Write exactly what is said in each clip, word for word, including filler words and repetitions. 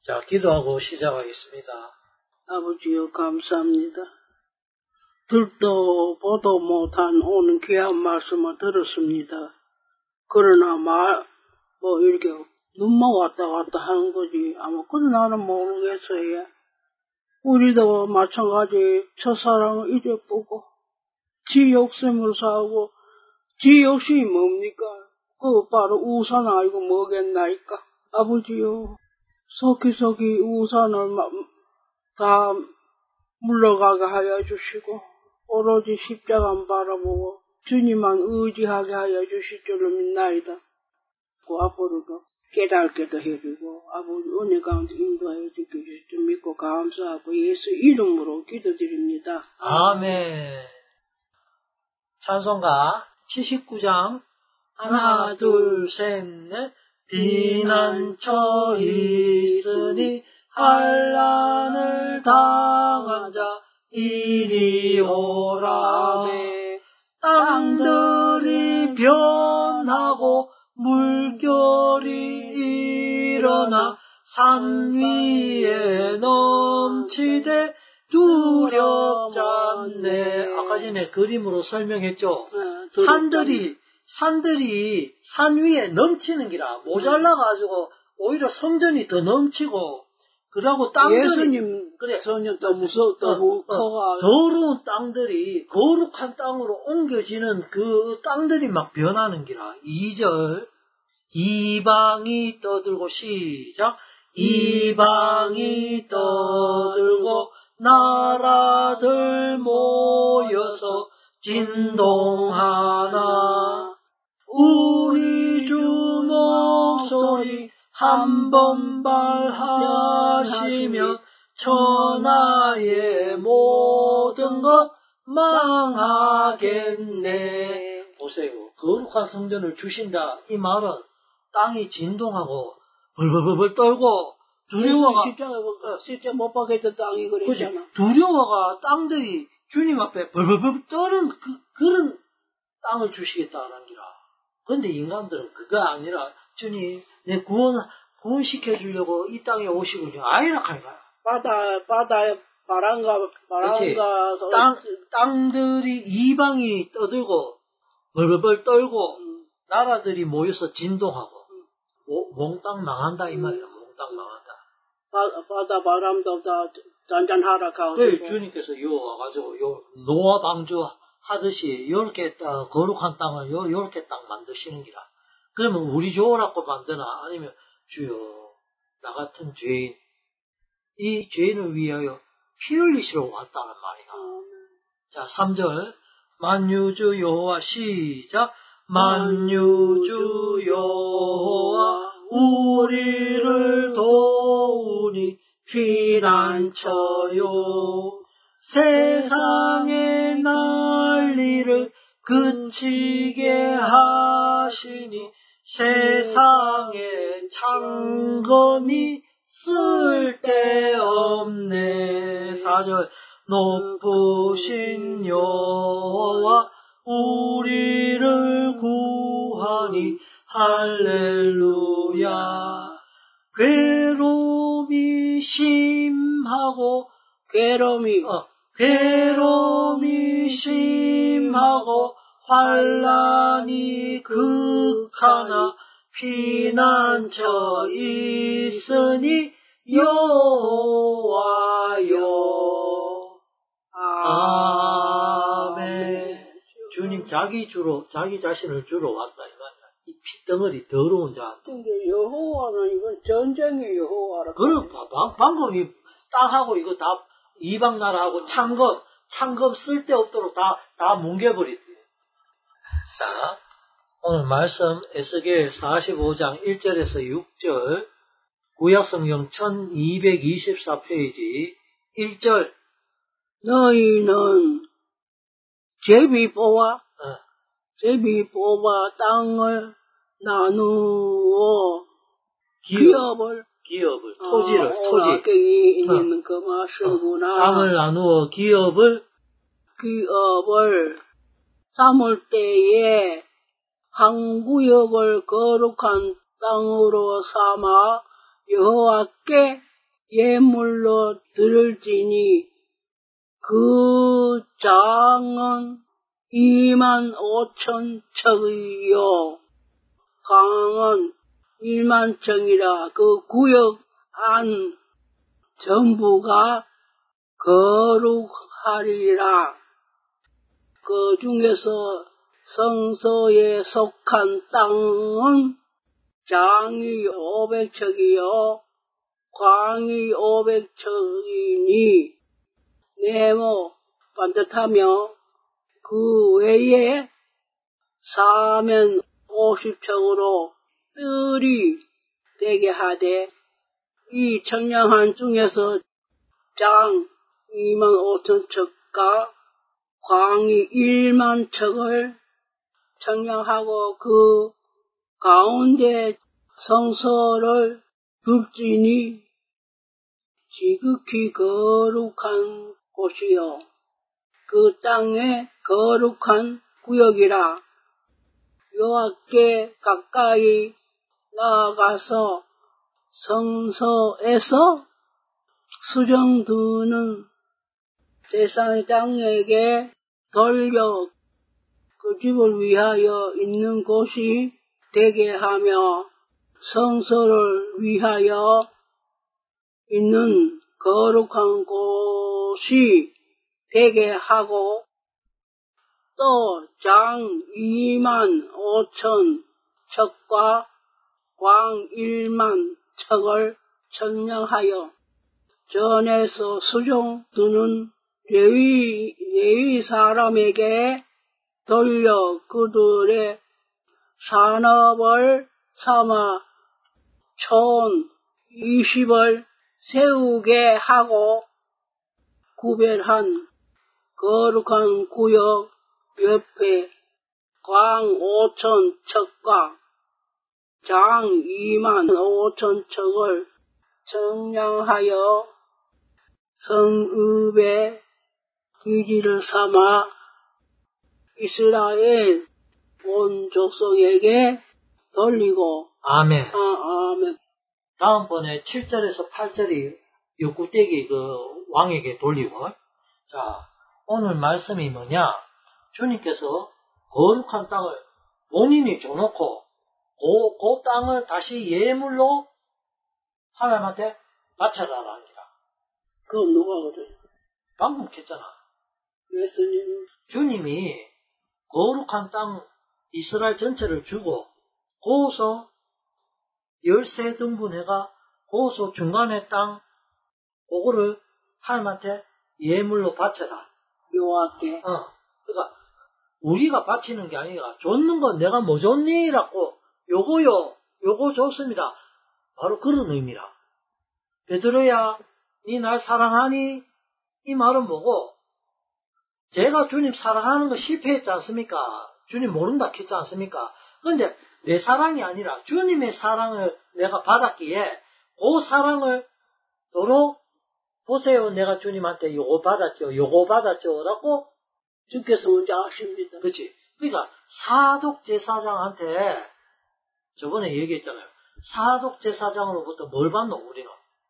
자, 기도하고 시작하겠습니다. 아버지여 감사합니다. 듣도 보도 못한 오늘 귀한 말씀을 들었습니다. 그러나 말, 뭐 이렇게 눈만 왔다 갔다 하는 거지. 아마 그러나는 모르겠어요. 우리도 마찬가지 첫사랑을 잊어보고 지 욕심을 사고 지 욕심이 뭡니까? 그거 바로 우산 알고 뭐겠나이까? 아버지요. 속히속히 우산을 다 물러가게 하여 주시고 오로지 십자가만 바라보고 주님만 의지하게 하여 주실 줄로 믿나이다. 그 앞으로도 깨닫게도 해주고 아버지 은혜 가운데 인도하여 주실 줄 믿고 감사하고 예수 이름으로 기도드립니다. 아멘. 찬송가 칠십구 장 하나 둘 셋 넷 비난처 있으니 환난을 당한 자 이리 오라. 땅들이 변하고 물결이 일어나 산 위에 넘치되 두렵지 않네. 아까 전에 그림으로 설명했죠. 네, 산들이 산들이 산 위에 넘치는 기라. 모자라가지고 오히려 성전이 더 넘치고 그러고 땅들이 예수님 그래 전혀 더 무서워 더 어, 커가 어, 더러운 땅들이 거룩한 땅으로 옮겨지는 그 땅들이 막 변하는 기라. 이 절 이방이 떠들고 시작 이방이 떠들고 나라들 모여서 진동하나 우리 주 목소리 한 번 발하시면 천하의 모든 것 망하겠네. 보세요. 거룩한 성전을 주신다. 이 말은 땅이 진동하고 벌벌벌벌 떨고 두려워가 십자가 십자 못 박혔던 땅이 그랬잖아. 두려워가 땅들이 주님 앞에 벌벌벌 떠는 그, 그런 땅을 주시겠다는 기라. 그런데 인간들은 그거 아니라 주님 내 구원 구원시켜 주려고 이 땅에 오시군요. 아니라 가요. 바다 바다에 바람과 바람과 땅 땅들이 이방이 떠들고 벌벌벌 떨고 음. 나라들이 모여서 진동하고 음. 모, 몽땅 망한다 이 말이야. 음. 몽땅 망한다. 바, 바다 바람도 다 잔잔하라 가운데. 그 주님께서 요 와가지고 요 노아 방주 하듯이 요렇게 딱 거룩한 땅을 요 요렇게 딱 만드시는 기라. 그러면 우리 좋으라고 만드나 아니면 주여 나 같은 죄인 이 죄인을 위하여 피 흘리시러 왔다는 말이야. 음. 자 삼 절 만유주 여호와 시작 만유주 여호와 우리를 도우니 피난처요 세상의 난리를 그치게 하시니 세상의 창검이 쓸데없네. 사 절 높으신 여호와 우리를 구하니 할렐루야. 괴로움이 심하고 괴로움이 어, 괴로움이 심하고 환난이 극하나 피난처 있으니 여호와여. 아멘. 주님 자기 주로 자기 자신을 주로 왔다 이 말이야. 이 피덩어리 더러운 자한테. 근데 여호와는 이건 전쟁의 여호와라. 그럼 방금 이 땅하고 이거 다 이방 나라하고 창검 창검 쓸데없도록 다 다 뭉개버리지. 자 오늘 말씀 에스겔 사십오 장 일 절에서 육 절 구약성경 천이백이십사 페이지 일 절 너희는 제비 뽑아 어. 제비 뽑아 땅을 나누어 기업, 기업을 기업을 토지를 어, 토지 이 있는 어. 그 맛이구나. 어. 땅을 나누어 기업을 기업을 삼을 때에 한 구역을 거룩한 땅으로 삼아 여호와께 예물로 드릴지니 그 장은 이만 오천 척이요 강은 일만 척이라. 그 구역 안 전부가 거룩하리라. 그 중에서 성소에 속한 땅은 장이 오백 척이요 광이 오백 척이니 네모 반듯하며 그 외에 사면 오십 척으로 뜰이 되게 하되 이 청량한 중에서 장 이만 오천 척과 광이 일만 척을 청량하고 그 가운데 성소를 둘지니 지극히 거룩한 곳이요 그 땅의 거룩한 구역이라. 여호와께 가까이 나아가서 성소에서 수정 두는 제사장에게 돌려 그 집을 위하여 있는 곳이 되게 하며 성소를 위하여 있는 거룩한 곳이 되게 하고 또 장 이만 오천 척과 광 일만 척을 청량하여 전에서 수종 두는 레위, 레위 사람에게 돌려 그들의 산업을 삼아 촌 이십을 세우게 하고 구별한 거룩한 구역 옆에 광 오천 척과 장 이만 오천 척을 청량하여 성읍의 기지를 삼아 이스라엘 온 족속에게 돌리고. 아멘. 아, 아멘. 다음번에 칠 절에서 팔 절이 역구떼기 그 왕에게 돌리고. 자, 오늘 말씀이 뭐냐? 주님께서 거룩한 땅을 본인이 줘놓고 그, 그 땅을 다시 예물로 하나님한테 바쳐라라는 기라. 그건 누가 그래? 방금 했잖아. 예수님. 주님이 거룩한 땅 이스라엘 전체를 주고 거기서 열세 등분해가 거기서 중간에 땅 그거를 하나님한테 예물로 바쳐라. 여호와께. 어, 그러니까 우리가 바치는 게 아니라 줬는 건 내가 뭐 줬니라고 요거요 요거 줬습니다. 바로 그런 의미라. 베드로야 니 날 사랑하니? 이 말은 뭐고 제가 주님 사랑하는 거 실패했지 않습니까? 주님 모른다 했지 않습니까? 그런데 내 사랑이 아니라 주님의 사랑을 내가 받았기에 그 사랑을 도로 보세요. 내가 주님한테 요거 받았죠. 요거 받았죠. 라고 주께서 먼저 아십니다. 그렇지. 그러니까 사독 제사장한테 저번에 얘기했잖아요. 사독 제사장으로부터 뭘 받노 우리는?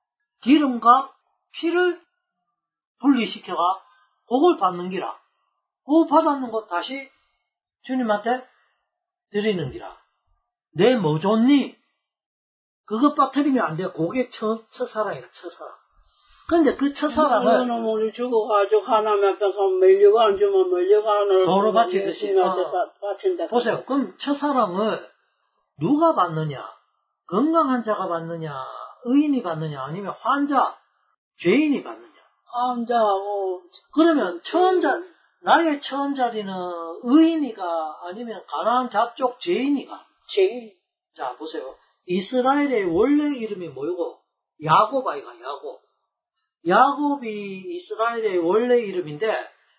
기름과 피를 분리시켜가 그걸 받는 기라. 그거 받았는 거 다시 주님한테 드리는 기라. 내 뭐 줬니? 그거 빠뜨리면 안 돼. 그게 첫, 첫사랑이라 첫사랑. 근데 그 첫사랑을 이거는 우리 죽어가지고 하나님 앞에서 멀려가 안 주면 멀려가 안 오는 도로 바치듯이. 예수님한테 아. 바친다. 보세요. 그럼 첫사랑을 누가 받느냐? 건강한 자가 받느냐? 의인이 받느냐? 아니면 환자, 죄인이 받느냐? 환자하고. 그러면 처음 자, 나의 처음 자리는 의인이가 아니면 가나안 잡족 죄인이가? 죄인. 자, 보세요. 이스라엘의 원래 이름이 뭐고? 야곱 아이가 야곱. 야곱이 이스라엘의 원래 이름인데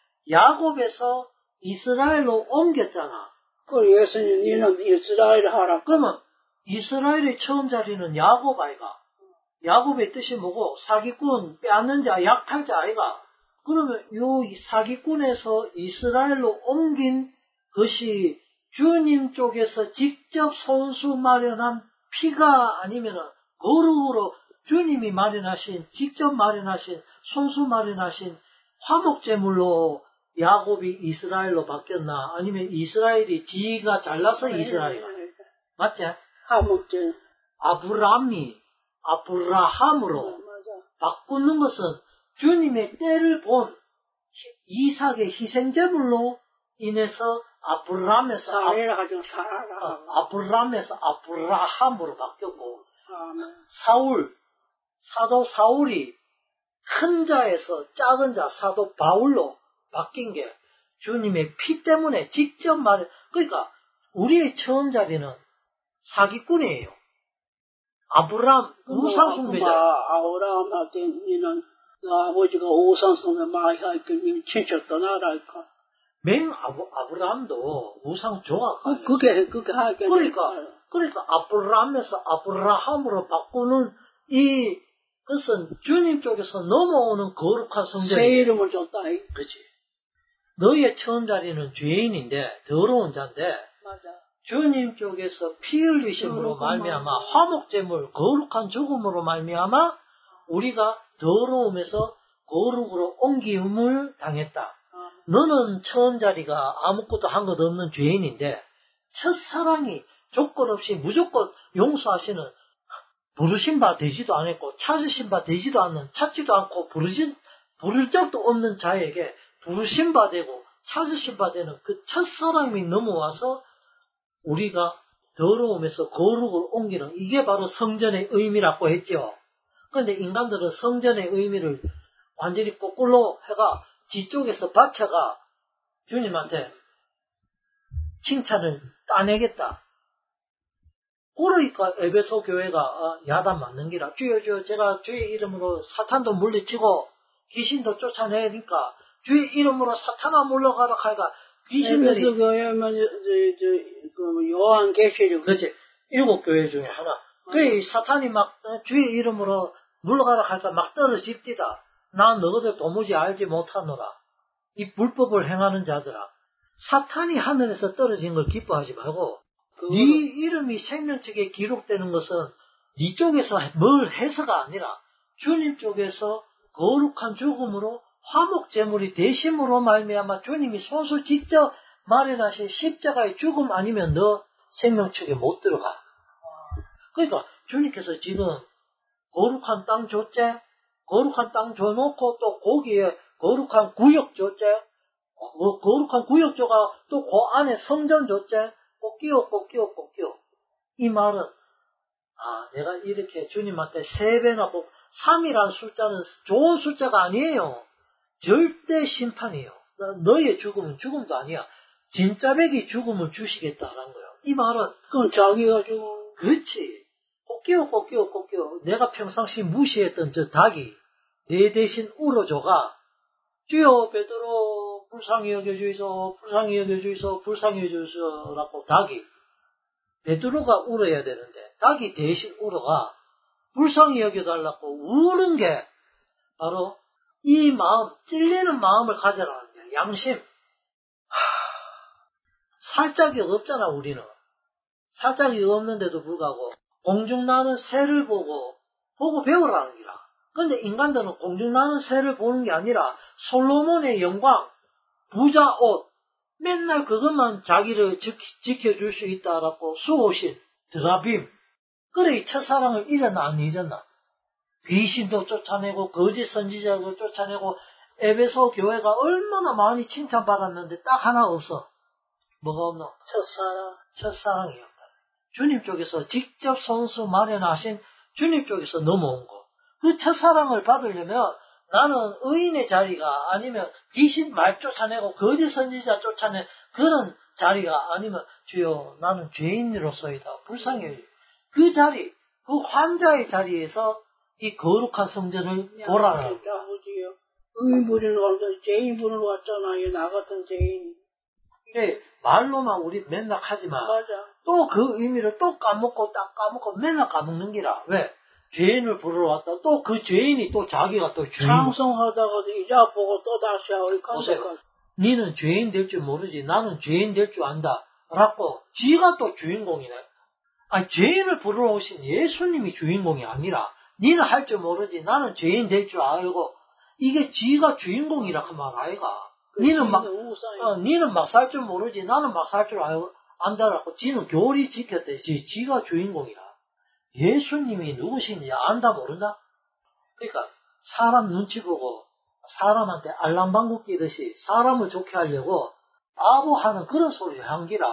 야곱에서 이스라엘로 옮겼잖아. 그 예수님 니는 이스라엘 하라. 그러면 이스라엘의 처음 자리는 야곱 아이가. 야곱의 뜻이 뭐고? 사기꾼, 빼앗는 자, 약탈자 아이가. 그러면 요 사기꾼에서 이스라엘로 옮긴 것이 주님 쪽에서 직접 손수 마련한 피가 아니면은 거룩으로 주님이 마련하신, 직접 마련하신, 손수 마련하신 화목제물로 야곱이 이스라엘로 바뀌었나? 아니면 이스라엘이 지가 잘나서 이스라엘? 맞지? 화목제. 아브라함이 아브라함으로 바꾸는 것은 주님의 때를 본 이삭의 희생제물로 인해서 아브라함에서 사례라 가지고 사라라. 아브라함에서 아브라함으로 바뀌었고, 아멘. 사울, 사도 사울이 큰 자에서 작은 자 사도 바울로 바뀐 게 주님의 피 때문에 직접 말해. 그러니까 우리의 처음 자리는 사기꾼이에요. 아브라함 우상숭배자. 아브라함한테 니는 너 아버지가 우상숭배 많이 하니까 니 친척 떠나라니까. 맹 아브, 아브라함도 우상 조각가. 그, 그게 그게 하게. 그러니까 그러니까 아브라함에서 아브라함으로 바꾸는 이 것은 주님 쪽에서 넘어오는 거룩한 성전. 새 이름을 줬다. 그렇지. 너의 처음 자리는 죄인인데 더러운 자인데. 맞아. 주님 쪽에서 피 흘리심으로 말미암아 화목제물 거룩한 죽음으로 말미암아 우리가 더러움에서 거룩으로 옮김을 당했다. 너는 처음 자리가 아무것도 한 것 없는 죄인인데 첫사랑이 조건 없이 무조건 용서하시는 부르신 바 되지도 않았고 찾으신 바 되지도 않는 찾지도 않고 부르진 부를 적도 없는 자에게 부르신 바 되고 찾으신 바 되는 그 첫사랑이 넘어와서 우리가 더러움에서 거룩을 옮기는 이게 바로 성전의 의미라고 했죠. 그런데 인간들은 성전의 의미를 완전히 거꾸로 해가 지쪽에서 바쳐가 주님한테 칭찬을 따내겠다. 그러니까 에베소 교회가 야단 맞는 기라. 주여 주여 제가 주의 이름으로 사탄도 물리치고 귀신도 쫓아내니까 주의 이름으로 사탄아 물러가라 하니까 귀신들이. 에베소 교회면 그 요한 계시록. 그렇지. 일곱 교회 중에 하나. 그 사탄이 막 주의 이름으로 물러가라 하니까 막 떨어집디다. 나 너희들 도무지 알지 못하노라. 이 불법을 행하는 자들아. 사탄이 하늘에서 떨어진 걸 기뻐하지 말고 네 이름이 생명책에 기록되는 것은 네 쪽에서 뭘 해서가 아니라 주님 쪽에서 거룩한 죽음으로 화목제물이 되심으로 말미암아 주님이 손수 직접 마련하신 십자가의 죽음 아니면 너 생명책에 못 들어가. 그러니까 주님께서 지금 거룩한 땅 줬제, 거룩한 땅 줘놓고 또 거기에 거룩한 구역 줬제, 거룩한 구역조가 또 그 안에 성전 줬제, 꼭 끼워, 꼭 끼워, 꼭 끼워. 이 말은, 아, 내가 이렇게 주님한테 세 배나 복, 삼이란 숫자는 좋은 숫자가 아니에요. 절대 심판이에요. 너의 죽음은 죽음도 아니야. 진짜 백이 죽음을 주시겠다라는 거예요. 이 말은, 그건 자기가 죽음. 그렇지. 꼭 끼워, 꼭 끼워, 꼭 끼워. 내가 평상시 무시했던 저 닭이 내 대신 울어줘가, 주여 베드로 불쌍히 여겨주이소, 불쌍히 여겨주이소, 불쌍히 여겨주이소라고 닭이 베드로가 울어야 되는데 닭이 대신 울어가 불쌍히 여겨달라고 우는 게 바로 이 마음, 찔리는 마음을 가져라는 거야. 양심. 하... 살짝이 없잖아 우리는. 살짝이 없는데도 불구하고 공중 나는 새를 보고 보고 배우라는 기라. 그런데 인간들은 공중 나는 새를 보는 게 아니라 솔로몬의 영광, 부자 옷, 맨날 그것만 자기를 지키, 지켜줄 수 있다라고 수호신, 드라빔. 그래 이 첫사랑을 잊었나 안 잊었나? 귀신도 쫓아내고 거짓 선지자도 쫓아내고 에베소 교회가 얼마나 많이 칭찬받았는데 딱 하나 없어. 뭐가 없노? 첫사랑. 첫사랑이 없다. 주님 쪽에서 직접 손수 마련하신 주님 쪽에서 넘어온 거. 그 첫사랑을 받으려면 나는 의인의 자리가 아니면 귀신 말 쫓아내고 거짓 선지자 쫓아내 그런 자리가 아니면 주여 나는 죄인으로서이다. 불쌍해. 그 자리, 그 환자의 자리에서 이 거룩한 성전을 보라는 거야. 아버지요. 의인 부리러 왔다. 죄인 부리러 왔잖아요. 나 같은 죄인. 그래, 말로만 우리 맨날 하지만 맞아. 또 그 의미를 또 까먹고 딱 까먹고 맨날 까먹는 기라. 왜? 죄인을 부르러 왔다. 또 그 죄인이 또 자기가 또 주인. 찬송하다가도 잊어보고 또 다시 하고 보세요. 니는 죄인 될 줄 모르지. 나는 죄인 될 줄 안다. 라고 지가 또 주인공이네. 아니 죄인을 부르러 오신 예수님이 주인공이 아니라 니는 할 줄 모르지. 나는 죄인 될 줄 알고. 이게 지가 주인공이라 그 말 아이가. 니는 막, 어, 니는 막 살 줄 모르지. 나는 막 살 줄 알고, 안다라고. 지는 교리 지켰대. 지, 지가 주인공이라. 예수님이 누구신지 안다 모른다? 그러니까, 사람 눈치 보고, 사람한테 알랑방구 끼듯이 사람을 좋게 하려고, 아부하는 그런 소리를 한 기라.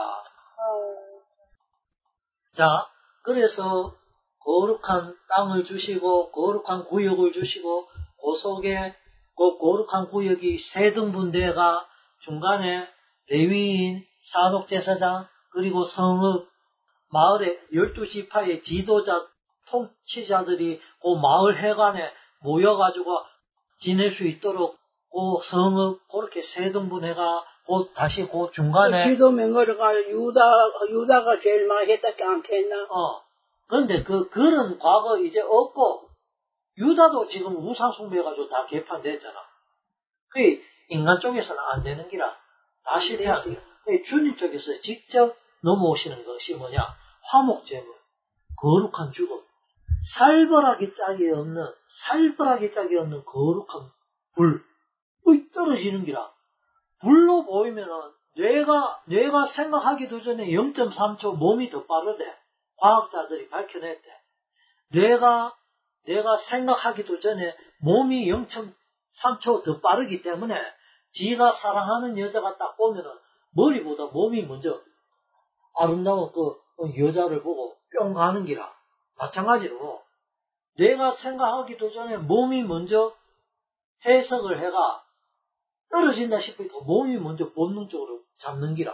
자, 그래서, 거룩한 땅을 주시고, 거룩한 구역을 주시고, 그 속에, 그 거룩한 구역이 세 등분대가 중간에 레위인, 사독제사장, 그리고 성읍, 마을의 열두 지파의 지도자, 통치자들이 그 마을 해관에 모여가지고 지낼 수 있도록 그 성읍, 그렇게 세 등분해가, 그 다시 그 중간에. 그 지도 맹거리가 유다, 유다가 제일 많이 했다지 않겠나? 어. 그런데 그, 그런 과거 이제 없고, 유다도 지금 우상숭배해가지고 다 개판됐잖아. 그게 인간 쪽에서는 안 되는 기라. 다 실패하는 기라. 주님 쪽에서 직접 넘어오시는 것이 뭐냐? 화목제물, 거룩한 죽음, 살벌하게 짝이 없는, 살벌하게 짝이 없는 거룩한 불, 의 떨어지는 기라. 불로 보이면은, 뇌가, 뇌가 생각하기도 전에 영 점 삼 초 몸이 더 빠르대. 과학자들이 밝혀냈대. 뇌가, 내가 생각하기도 전에 몸이 영 점 삼 초 더 빠르기 때문에 지가 사랑하는 여자가 딱 보면은 머리보다 몸이 먼저 아름다운 그 여자를 보고 뿅 가는 기라. 마찬가지로 내가 생각하기도 전에 몸이 먼저 해석을 해가 떨어진다 싶으니까 몸이 먼저 본능적으로 잡는 기라.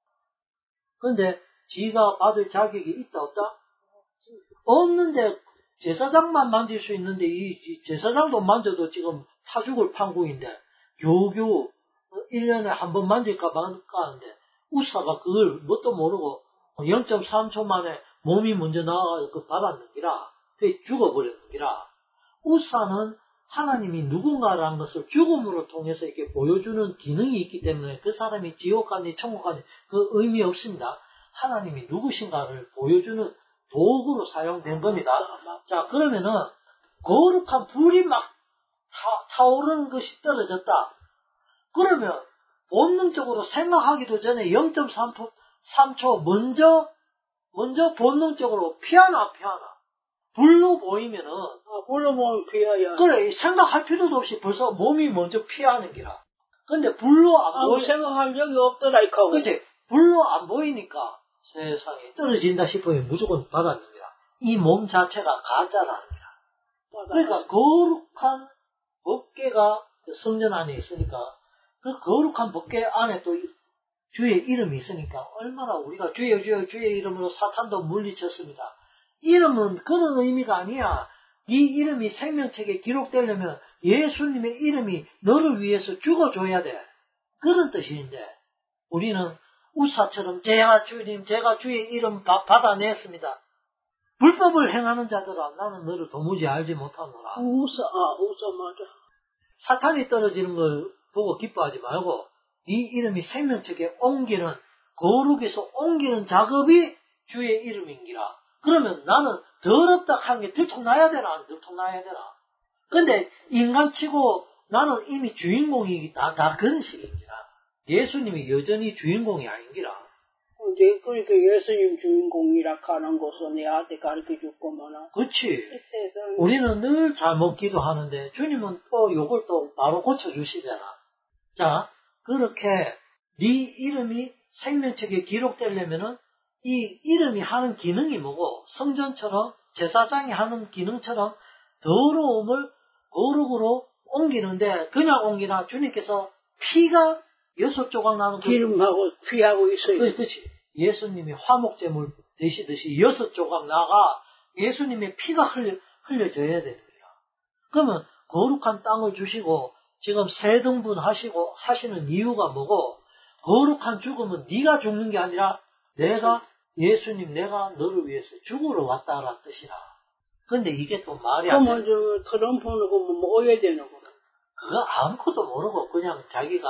그런데 지가 받을 자격이 있다 없다? 없는데 제사장만 만질 수 있는데 이 제사장도 만져도 지금 타죽을 판국인데 겨우겨우 일 년에 한 번 만질까 말까 하는데 우사가 그걸 뭣도 모르고 영 점 삼 초 만에 몸이 먼저 나와서 그 받았는 기라. 그게 죽어버렸는 기라. 우사는 하나님이 누군가라는 것을 죽음으로 통해서 이렇게 보여주는 기능이 있기 때문에 그 사람이 지옥 가니 천국 가니 그 의미 없습니다. 하나님이 누구신가를 보여주는 도구로 사용된 겁니다. 자, 그러면은, 거룩한 불이 막 타, 타오르는 것이 떨어졌다. 그러면, 본능적으로 생각하기도 전에 영 점 삼 초 먼저, 먼저 본능적으로 피하나, 피하나. 불로 보이면은, 아, 불로 보면 피해야. 그래, 생각할 필요도 없이 벌써 몸이 먼저 피하는 기라. 근데 불로 안 아, 보이, 생각할 적이 없더라, 이거. 그치? 불로 안 보이니까, 세상에 떨어진다 싶으면 무조건 받았느니라. 이 몸 자체가 가짜라는 거야. 그러니까 거룩한 법궤가 성전 안에 있으니까 그 거룩한 법궤 안에 또 주의 이름이 있으니까 얼마나 우리가 주여 주여 주의 이름으로 사탄도 물리쳤습니다. 이름은 그런 의미가 아니야. 이 이름이 생명책에 기록되려면 예수님의 이름이 너를 위해서 죽어줘야 돼. 그런 뜻인데 우리는 우사처럼 제가 주님, 제가 주의 이름 받아냈습니다. 불법을 행하는 자들아, 나는 너를 도무지 알지 못하노라. 우사, 아, 우사 맞아. 사탄이 떨어지는 걸 보고 기뻐하지 말고 이 이름이 생명책에 옮기는, 거룩에서 옮기는 작업이 주의 이름인기라. 그러면 나는 더럽다 하는 게 들통나야 되나, 안 들통나야 되나. 근데 인간치고 나는 이미 주인공이 다, 다 그런 식인기라. 예수님이 여전히 주인공이 아닌기라. 이제 그러니까 예수님 주인공이라 하는 것을 내한테 가르쳐 줬구만아. 그렇지. 세상. 우리는 늘 잘못 기도하는데 주님은 또 요걸 또 바로 고쳐주시잖아. 자, 그렇게 네 이름이 생명책에 기록되려면은 이 이름이 하는 기능이 뭐고 성전처럼 제사장이 하는 기능처럼 더러움을 거룩으로 옮기는데 그냥 옮기나 주님께서 피가 여섯 조각 나는 기름하고 피하고 있어요. 그렇지. 예수님이 화목제물 되시듯이 여섯 조각 나가 예수님의 피가 흘려, 흘려져야 됩니다. 그러면 거룩한 땅을 주시고 지금 세 등분 하시고 하시는 이유가 뭐고 거룩한 죽음은 네가 죽는 게 아니라 내가 예수님 내가 너를 위해서 죽으러 왔다라는 뜻이라. 근데 이게 또 말이 안 돼. 그러면 저 트럼프는 뭐 오해야 되는 거야. 그거 아무것도 모르고 그냥 자기가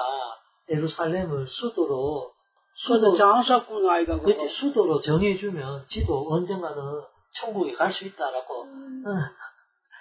예루살렘을 수도로 수도 장사꾼 아이가 그렇지 수도로 정해주면 지도 언젠가는 천국에 갈 수 있다라고. 음. 응.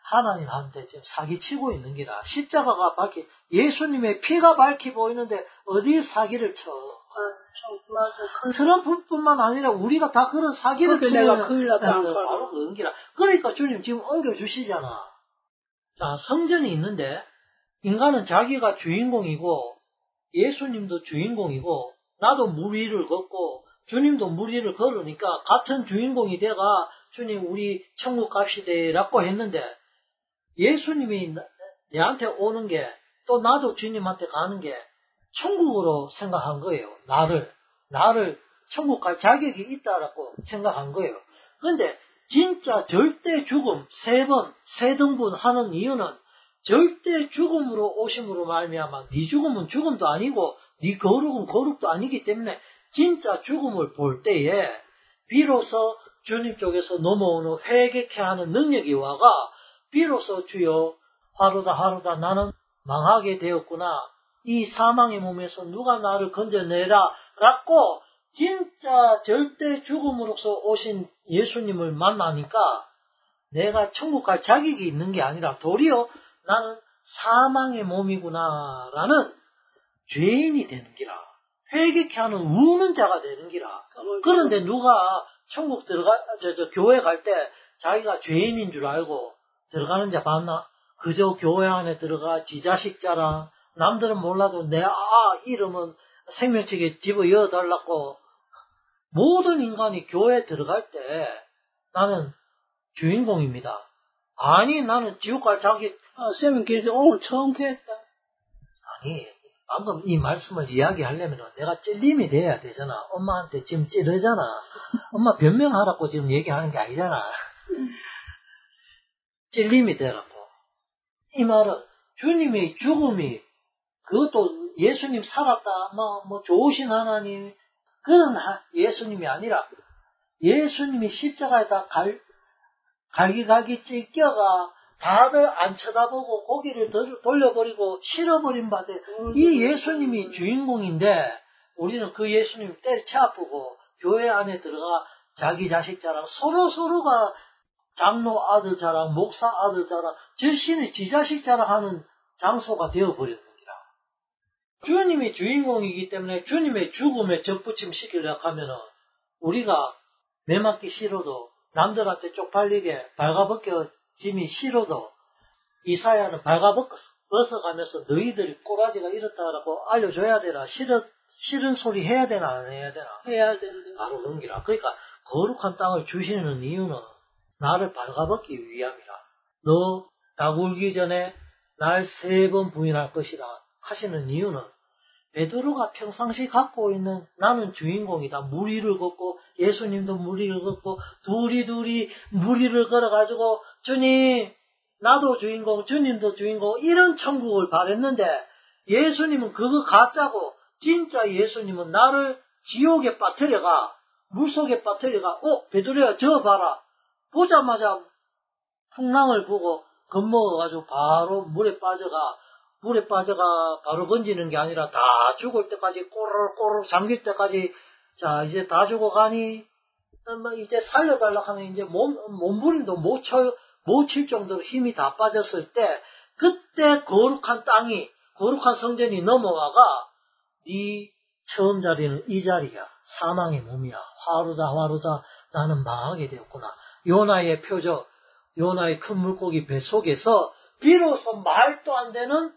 하나님한테 지금 사기치고 있는 기라. 십자가가 밝히, 예수님의 피가 밝히 보이는데 어디 사기를 쳐. 아, 트럼프뿐만 아니라 우리가 다 그런 사기를 치는 내가 큰일 났다. 바로 그런 기라. 그러니까 주님 지금 옮겨주시잖아. 자, 성전이 있는데 인간은 자기가 주인공이고 예수님도 주인공이고 나도 물 위를 걷고 주님도 물 위를 걸으니까 같은 주인공이 돼가 주님 우리 천국 갑시다라고 했는데 예수님이 내한테 오는 게 또 나도 주님한테 가는 게 천국으로 생각한 거예요. 나를 나를 천국 갈 자격이 있다라고 생각한 거예요. 그런데 진짜 절대 죽음 세 번 세 등분 하는 이유는 절대 죽음으로 오심으로 말미암아 네 죽음은 죽음도 아니고 네 거룩은 거룩도 아니기 때문에 진짜 죽음을 볼 때에 비로소 주님 쪽에서 넘어오는 회개케 하는 능력이 와가 비로소 주여 하루다 하루다 나는 망하게 되었구나. 이 사망의 몸에서 누가 나를 건져내라 라고 진짜 절대 죽음으로서 오신 예수님을 만나니까 내가 천국 갈 자격이 있는 게 아니라 도리어 나는 사망의 몸이구나 라는 죄인이 되는 기라. 회개케 하는 우는 자가 되는 기라. 그런데 누가 천국 들어가, 저, 저, 교회 갈 때 자기가 죄인인 줄 알고 들어가는 자 봤나? 그저 교회 안에 들어가 지 자식 자랑, 남들은 몰라도 내 아, 이름은 생명책에 집어 이어달라고 모든 인간이 교회에 들어갈 때 나는 주인공입니다. 아니, 나는 지옥 갈 자기, 아, 쌤은 그래서 오늘 처음 했다. 아니, 방금 이 말씀을 이야기하려면 내가 찔림이 돼야 되잖아. 엄마한테 지금 찌르잖아. 엄마 변명하라고 지금 얘기하는 게 아니잖아. 찔림이 되라고. 이 말은 주님의 죽음이 그것도 예수님 살았다. 뭐, 뭐 좋으신 하나님. 그런 예수님이 아니라 예수님이 십자가에다 갈, 갈기갈기 찢겨가 다들 안 쳐다보고 고개를 돌려버리고 실어버린 바대 이 예수님이 주인공인데 우리는 그 예수님 때려쳐 아프고 교회 안에 들어가 자기 자식 자랑 서로 서로가 장로 아들 자랑 목사 아들 자랑 자신의 지 자식 자랑하는 장소가 되어버리는 거라. 주님이 주인공이기 때문에 주님의 죽음에 접붙임 시키려고 하면은 우리가 매 맞기 싫어도 남들한테 쪽팔리게 발가벗겨짐이 싫어도 이사야는 발가벗어가면서 너희들 꼬라지가 이렇다라고 알려줘야 되나 싫어, 싫은 소리 해야 되나 안 해야 되나 해야 된다. 바로 그런 기라. 그러니까 거룩한 땅을 주시는 이유는 나를 발가벗기 위함이라. 너 닭 울기 전에 날 세 번 부인할 것이라 하시는 이유는 베드로가 평상시 갖고 있는 나는 주인공이다. 물 위를 걷고 예수님도 물 위를 걷고 둘이 둘이 물 위를 걸어가지고 주님 나도 주인공 주님도 주인공 이런 천국을 바랬는데 예수님은 그거 가짜고 진짜 예수님은 나를 지옥에 빠뜨려가 물속에 빠뜨려가 어 베드로야 저 봐라 보자마자 풍랑을 보고 겁먹어가지고 바로 물에 빠져가 물에 빠져가 바로 건지는 게 아니라 다 죽을 때까지 꼬르륵 꼬르륵 잠길 때까지 자 이제 다 죽어가니 이제 살려달라 하면 이제 몸 몸부림도 못 쳐 못 칠 정도로 힘이 다 빠졌을 때 그때 거룩한 땅이 거룩한 성전이 넘어와가 네 처음 자리는 이 자리야. 사망의 몸이야. 화루다 화루다 나는 망하게 되었구나. 요나의 표적 요나의 큰 물고기 배 속에서 비로소 말도 안 되는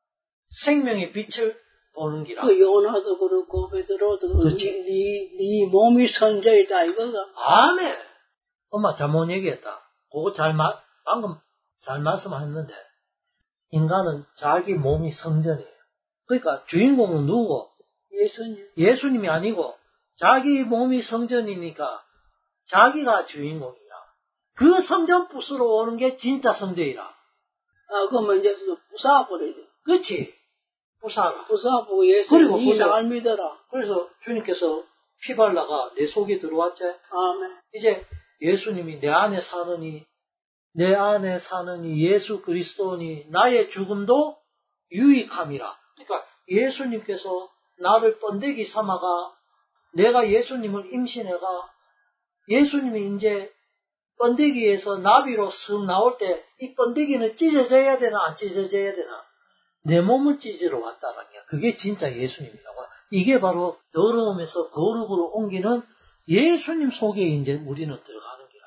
생명의 빛을 보는 기라. 그 요나도 그렇고 베드로도 그렇고 네, 네 몸이 선저이다 이거가. 아멘. 엄마 잘못 얘기했다. 그거 잘 말, 방금 잘 말씀하셨는데 인간은 자기 몸이 성전이에요. 그러니까 주인공은 누구고? 예수님. 예수님이 아니고 자기 몸이 성전이니까 자기가 주인공이라. 그 성전 부수러 오는 게 진짜 성전이라. 아 그러면 이제 부숴버리래. 그렇지. 부사라. 부숴보고 예수님 이상을 믿어라. 그래서 주님께서 피발라가 내 속에 들어왔지. 아멘. 이제 예수님이 내 안에 사느니 내 안에 사느니 예수 그리스도니 나의 죽음도 유익함이라. 그러니까 예수님께서 나를 번데기 삼아가 내가 예수님을 임신해가 예수님이 이제 번데기에서 나비로 쓱 나올 때 이 번데기는 찢어져야 되나 안 찢어져야 되나? 내 몸을 찢으러 왔다는 게 그게 진짜 예수님이라고. 이게 바로 더러움에서 거룩으로 옮기는 예수님 속에 이제 우리는 들어가는 기라.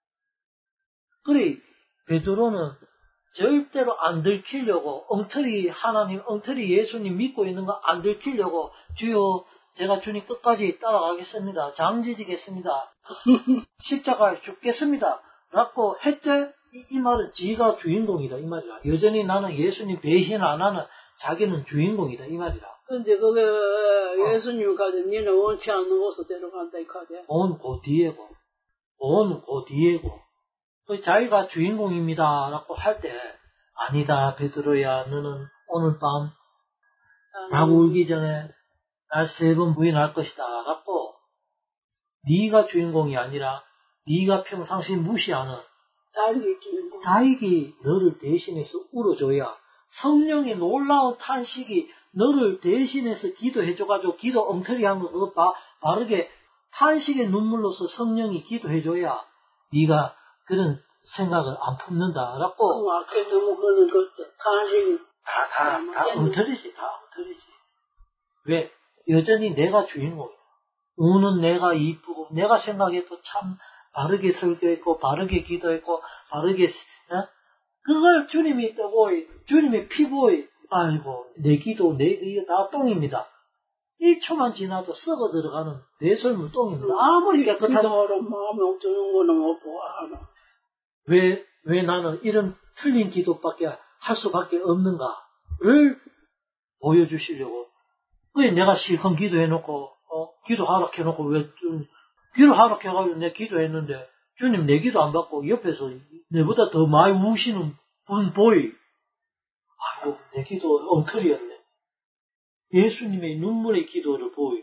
그래 베드로는 절대로 안 들키려고 엉터리 하나님, 엉터리 예수님 믿고 있는 거 안 들키려고 주여 제가 주님 끝까지 따라가겠습니다. 장지지겠습니다. 십자가에 죽겠습니다. 라고 했제 이, 이 말은 지가 주인공이다 이 말이라. 여전히 나는 예수님 배신 안 하는 자기는 주인공이다 이 말이라. 근데 그게 어. 예수님까지 니는 원치 않는 곳으로 데려간다 이 카제. 온 그 뒤에고, 온 그 뒤에고. 그 자기가 주인공입니다. 라고 할 때 아니다 베드로야 너는 오늘 밤 닭 울기 전에 날 세 번 부인할 것이다. 라고 네가 주인공이 아니라 네가 평상시 무시하는 다익이 주인공. 다익이 너를 대신해서 울어줘야 성령의 놀라운 탄식이 너를 대신해서 기도해줘가지고 기도 엉터리한 거 그거 바, 바르게 탄식의 눈물로서 성령이 기도해줘야 네가 그런 생각을 안 품는다라고. 그 앞에 너무 흐는 것 탄식이 다 다 다 엉터리지 다 엉터리지. 왜 여전히 내가 주인공이야. 우는 내가 이쁘고 내가 생각해도 참 바르게 설교했고 바르게 기도했고 바르게 어? 그걸 주님이 뜨고 주님의 피부에 아이고 내 기도 내 이거 다 똥입니다. 일 초만 지나도 썩어 들어가는 내설물 똥입니다. 아무리 깨끗한 기도하러 마음에 없는 거는 없고 하나. 왜, 왜 나는 이런 틀린 기도밖에 할 수밖에 없는가를 보여주시려고. 왜 내가 실컷 기도해놓고 어, 기도하라 해놓고 왜 기도하라 해가지고 내가 기도했는데 주님 내 기도 안 받고 옆에서 내보다 더 많이 우시는 분 보이. 아이고 내 기도 엉터리였네. 예수님의 눈물의 기도를 보이.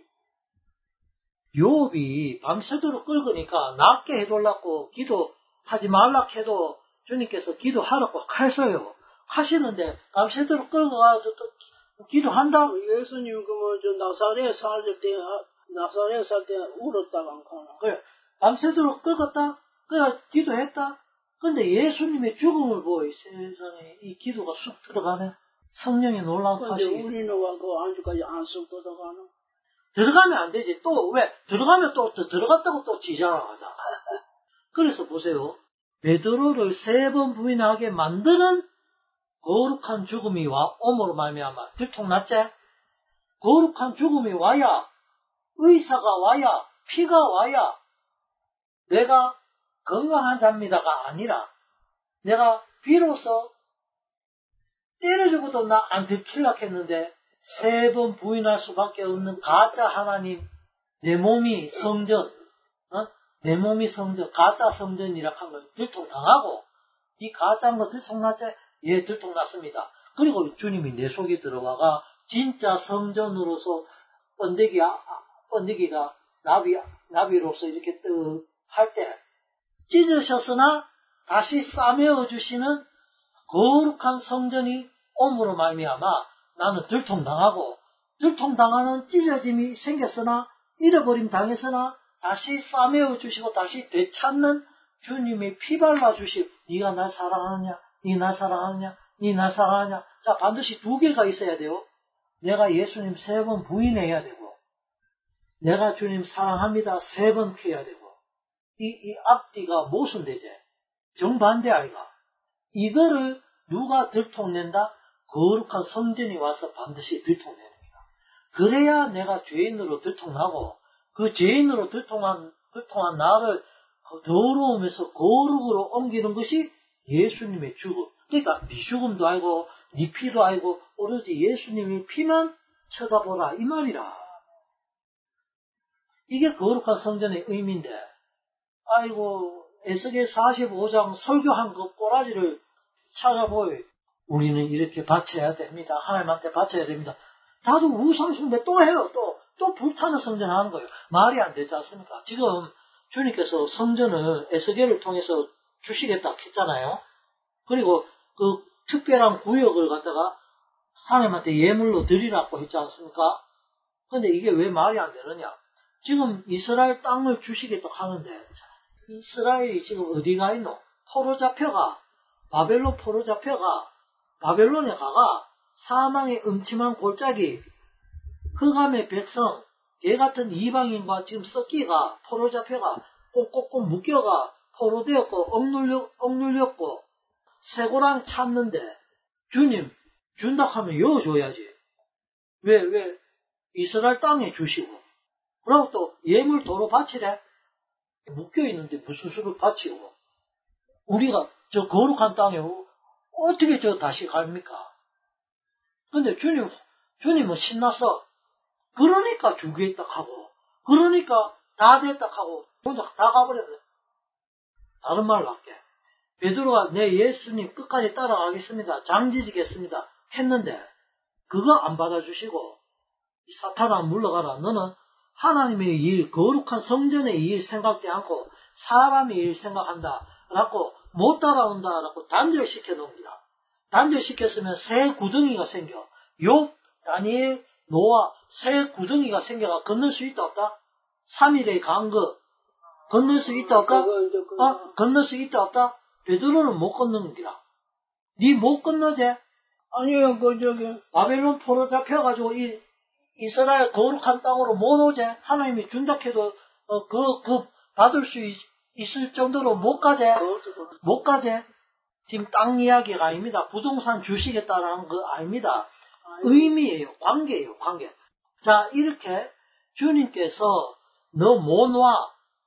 욥이 밤새도록 끓으니까 낫게 해달라고 기도하지 말라 해도 주님께서 기도하라고 하셔요. 하시는데 밤새도록 끓어가지고 또 기도한다. 예수님 그뭐 저 나사렛 살 때 나사렛 살 때 울었다가 안 가나. 그래 밤새도록 끓었다. 그래 기도했다. 근데 예수님의 죽음을 보이 세상에 이 기도가 쑥 들어가네. 성령의 놀라운 타식이. 근데 우리는 그 안주까지 안 쑥 들어가나. 들어가면 안 되지. 또 왜 들어가면 또, 또 들어갔다고 또 지자랑하잖아. 그래서 보세요. 베드로를 세 번 부인하게 만드는 거룩한 죽음이 와 오므로 말미암아 들통났지. 거룩한 죽음이 와야 의사가 와야 피가 와야 내가 건강한 자입니다가 아니라 내가 비로소 때려주고도 나 안 들킬라 했는데 세 번 부인할 수밖에 없는 가짜 하나님, 내 몸이 성전, 어? 내 몸이 성전, 가짜 성전이라 한 걸 들통당하고 이 가짜인 거 들통났지? 예, 들통났습니다. 그리고 주님이 내 속에 들어와가 진짜 성전으로서 번데기, 번데기가 나비, 나비로서 이렇게 뜨 할 때 찢으셨으나 다시 싸매어 주시는 거룩한 성전이 옴으로 말미암아 나는 들통당하고 들통당하는 찢어짐이 생겼으나 잃어버림 당했으나 다시 싸매어 주시고 다시 되찾는 주님의 피 발라 주시고 네가 날 사랑하느냐 네 날 사랑하느냐 네 날 사랑하느냐. 자 반드시 두 개가 있어야 돼요. 내가 예수님 세 번 부인해야 되고 내가 주님 사랑합니다 세 번 해야 되고 이, 이 앞뒤가 모순되지. 정반대 아이가. 이거를 누가 들통낸다? 거룩한 성전이 와서 반드시 들통내는 거야. 그래야 내가 죄인으로 들통나고 그 죄인으로 들통한, 들통한 나를 더러움에서 거룩으로 옮기는 것이 예수님의 죽음. 그러니까 네 죽음도 알고 네 피도 알고 오로지 예수님의 피만 쳐다보라 이 말이라. 이게 거룩한 성전의 의미인데 아이고 에스겔 사십오 장 설교한 그 꼬라지를 찾아보여. 우리는 이렇게 바쳐야 됩니다. 하나님한테 바쳐야 됩니다. 나도 우상숭배 또 해요. 또, 또 불타는 성전 하는 거예요. 말이 안 되지 않습니까? 지금 주님께서 성전을 에스겔을 통해서 주시겠다 했잖아요. 그리고 그 특별한 구역을 갖다가 하나님한테 예물로 드리라고 했지 않습니까? 근데 이게 왜 말이 안 되느냐? 지금 이스라엘 땅을 주시겠다 하는데 이스라엘이 지금 어디가 있노? 포로 잡혀가, 바벨론 포로 잡혀가, 바벨론에 가가 사망의 음침한 골짜기, 흑암의 백성, 개 같은 이방인과 지금 썩기가 포로 잡혀가 꼭꼭꼭 묶여가 포로되었고 억눌려, 억눌렸고 쇠고랑 찾는데 주님 준다 하면 요 줘야지. 왜, 왜 이스라엘 땅에 주시고 그리고 또 예물 도로 바치래? 묶여있는데 무슨 수를 바치고 우리가 저 거룩한 땅에 어떻게 저 다시 갑니까? 근데 주님, 주님은 신났어. 그러니까 주겠다 하고, 그러니까 다 됐다 하고, 혼자 다 가버렸네. 다른 말로 할게. 베드로가 내 예수님 끝까지 따라가겠습니다. 장지지겠습니다. 했는데, 그거 안 받아주시고, 사탄아 물러가라. 너는 하나님의 일, 거룩한 성전의 일 생각지 않고, 사람의 일 생각한다. 라고, 못 따라온다. 라고 단절시켜 놓습니다. 단절시켰으면 새 구덩이가 생겨. 욥, 다니엘, 노아, 새 구덩이가 생겨가 건널 수 있다 없다? 삼 일에 간 거 건널 수 있다 없다? 어? 건널 수 있다 없다? 베드로는 못 건너는 기라. 니 못 건너지? 아니요, 그 저기 바벨론 포로 잡혀가지고 이 이스라엘 거룩한 땅으로 못 오지? 하나님이 준다 해도 어, 그, 그 받을 수 있, 있을 정도로 못 가지? 못 가지? 지금 땅 이야기가 아닙니다. 부동산 주시겠다라는 거 아닙니다. 의미예요. 관계예요. 관계. 자, 이렇게 주님께서 너 못 와.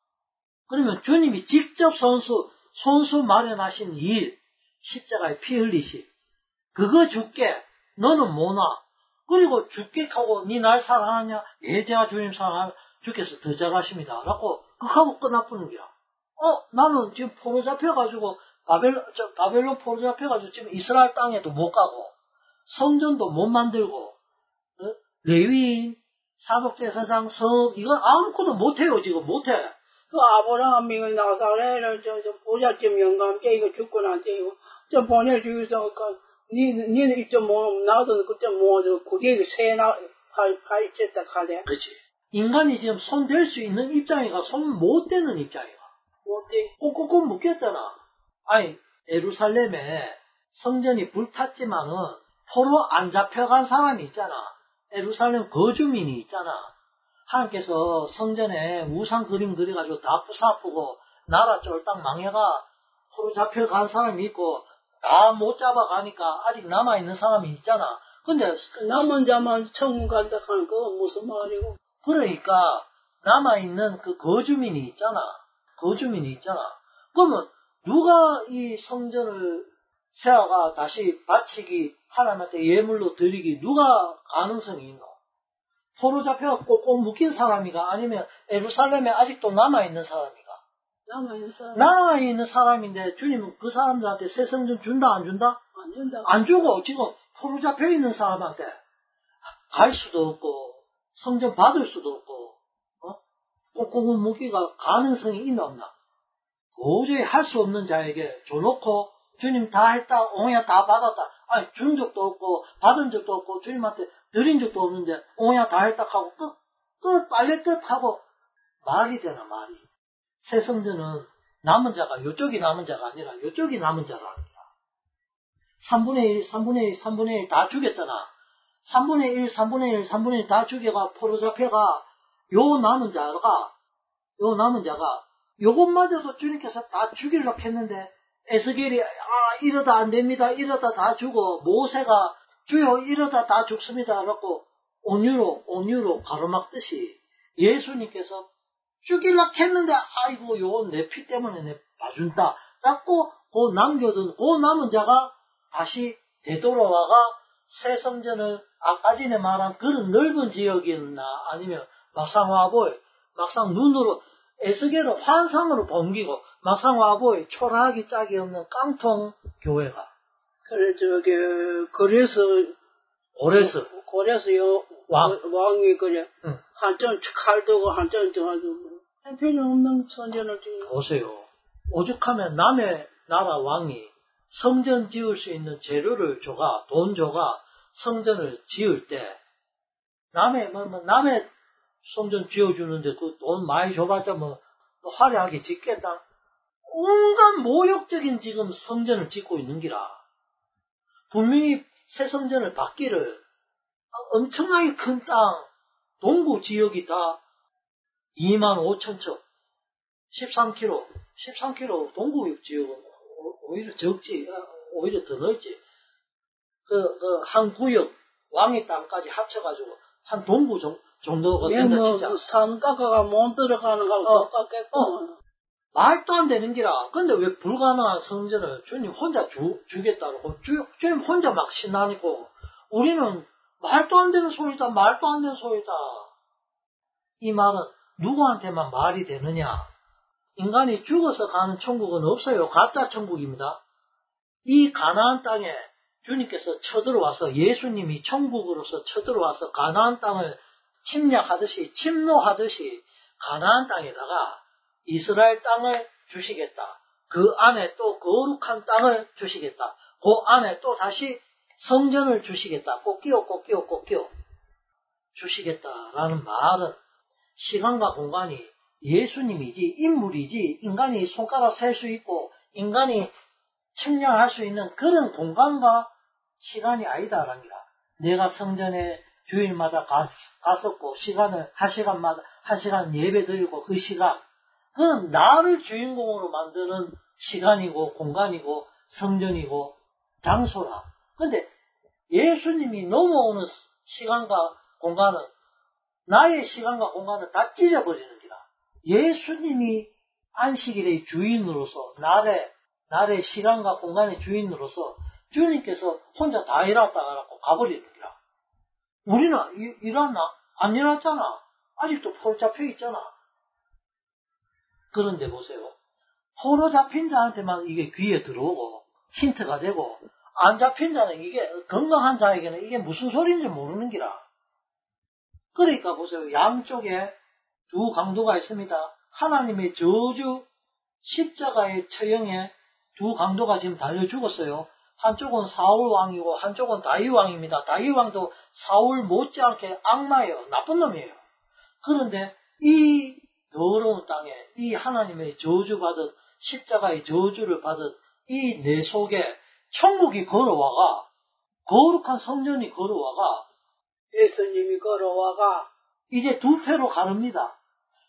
그러면 주님이 직접 선수, 손수 마련하신 일, 십자가에 피 흘리시. 그거 줄게. 너는 못 와. 그리고 줄게 하고 니 날 사랑하냐? 예, 제가 주님 사랑하냐? 주께서 더 잘하십니다. 라고 그하고 끝나쁘는 거야. 어, 나는 지금 포로 잡혀가지고 바벨, 저, 바벨론 포로 잡혀가지고 지금 이스라엘 땅에도 못 가고 성전도 못 만들고 어? 레위인, 사독제사장, 성읍 이건 아무것도 못해요. 지금 못해. 그 아브라함이 나서 그래 저, 저 보잘점 영감제 이거 죽고 나한테 이거 좀 보내주기서 니 니는 이쪽 뭐 나도 그때 뭐저 그게 세나 팔팔 쳤다 카대. 그렇지. 인간이 지금 손 댈 수 있는 입장이가 손 못 대는 입장이가. 못대. 꽁꽁꽁 묶였잖아. 아니 예루살렘에 성전이 불탔지만은 포로 안 잡혀간 사람이 있잖아. 예루살렘 거주민이 있잖아. 하나님께서 성전에 우상 그림 그려가지고 다 부사프고 나라 쫄딱 망해가 포로 잡혀간 사람이 있고 다 못 잡아가니까 아직 남아있는 사람이 있잖아. 근데 남은 자만 천국 간다 하는 거 무슨 말이고. 그러니까 남아있는 그 거주민이 있잖아. 거주민이 있잖아. 그러면 누가 이 성전을 세아가 다시 바치기 하나님한테 예물로 드리기 누가 가능성이 있노? 포로 잡혀 꼭꼭 묶인 사람이가 아니면 예루살렘에 아직도 남아있는 사람이가? 남아있는 사람. 남아있는 사람인데 주님은 그 사람들한테 새 성전 준다 안 준다? 안 준다. 안 주고 지금 포로 잡혀 있는 사람한테 갈 수도 없고 성전 받을 수도 없고 어? 꼭꼭 묶기가 가능성이 있나 없나? 도저히 할 수 없는 자에게 줘놓고 주님 다 했다, 옹야 다 받았다. 아니, 준 적도 없고, 받은 적도 없고, 주님한테 드린 적도 없는데, 옹야 다 했다 하고, 끝, 끝, 빨리 끝 하고, 말이 되나, 말이. 새 성전은 남은 자가, 요쪽이 남은 자가 아니라, 요쪽이 남은 자가 아니라. 삼분의 일, 삼분의 일, 삼분의 일 다 죽였잖아. 삼분의 일, 삼분의 일, 삼분의 일 다 죽여가, 포로 잡혀가, 요 남은 자가, 요 남은 자가, 요것마저도 주님께서 다 죽이려고 했는데, 에스겔이 아 이러다 안 됩니다. 이러다 다 죽어. 모세가 주여 이러다 다 죽습니다. 라고 온유로 온유로 가로막듯이 예수님께서 죽이려고 했는데 아이고 요 내 피 때문에 내 봐준다. 라고 그 남겨둔 그 남은 자가 다시 되돌아와가 새 성전을 아까 전에 말한 그런 넓은 지역이었나 아니면 막상 와보이 막상 눈으로 에스겔은 환상으로 옮기고 막상 와보이 초라하기 짝이 없는 깡통 교회가. 그래 저기 그래서 고레스 고레스 요 왕. 왕이 그래 응. 한전 칼 들고 한전 들고 형편이 없는 선전을 지금. 보세요. 오죽하면 남의 나라 왕이 성전 지을 수 있는 재료를 줘가 돈 줘가 성전을 지을 때 남의 뭐, 뭐 남의 성전 지어주는데 그 돈 많이 줘봤자 뭐 화려하게 짓겠다. 온갖 모욕적인 지금 성전을 짓고 있는 기라. 분명히 새 성전을 받기를 엄청나게 큰 땅, 동부 지역이 다 이만 오천 척, 십삼 킬로미터, 십삼 킬로미터 동부 지역은 오히려 적지, 오히려 더 넓지. 그, 그, 한 구역, 왕의 땅까지 합쳐가지고, 한 동부 정, 정도가 된다 치자. 뭐, 산 깎아가 못 들어가는 거하고 어, 똑같겠구만. 어. 말도 안 되는 기라. 근데 왜 불가능한 성전을 주님 혼자 주, 주겠다고, 주, 주님 혼자 막 신나니까, 우리는 말도 안 되는 소리다, 말도 안 되는 소리다. 이 말은 누구한테만 말이 되느냐? 인간이 죽어서 가는 천국은 없어요. 가짜 천국입니다. 이 가나안 땅에 주님께서 쳐들어와서 예수님이 천국으로서 쳐들어와서 가나안 땅을 침략하듯이 침노하듯이 가나안 땅에다가 이스라엘 땅을 주시겠다. 그 안에 또 거룩한 땅을 주시겠다. 그 안에 또 다시 성전을 주시겠다. 꼭 끼워 꼭 끼워 꼭 끼워 주시겠다라는 말은 시간과 공간이 예수님이지 인물이지 인간이 손가락 셀 수 있고 인간이 측량할 수 있는 그런 공간과 시간이 아니다라는 거야. 내가 성전에 주일마다 가, 갔었고 시간을 한 시간마다 한 시간 예배 드리고 그 시간 그건 나를 주인공으로 만드는 시간이고 공간이고 성전이고 장소라. 근데 예수님이 넘어오는 시간과 공간은 나의 시간과 공간을 다 찢어버리는 기라. 예수님이 안식일의 주인으로서 나의 나의 시간과 공간의 주인으로서 주님께서 혼자 다 일었다 가라고 가버리는 기라. 우리는 일, 일어났나? 안 일어났잖아. 아직도 포로 잡혀 있잖아. 그런데 보세요. 포로 잡힌 자한테만 이게 귀에 들어오고 힌트가 되고 안 잡힌 자는 이게 건강한 자에게는 이게 무슨 소리인지 모르는 기라. 그러니까 보세요. 양쪽에 두 강도가 있습니다. 하나님의 저주 십자가의 처형에 두 강도가 지금 달려 죽었어요. 한쪽은 사울 왕이고 한쪽은 다윗 왕입니다. 다윗 왕도 사울 못지않게 악마예요. 나쁜 놈이에요. 그런데 이 더러운 땅에 이 하나님의 저주받은 십자가의 저주를 받은 이 내 속에 천국이 걸어와가 거룩한 성전이 걸어와가 예수님이 걸어와가 이제 두 패로 가릅니다.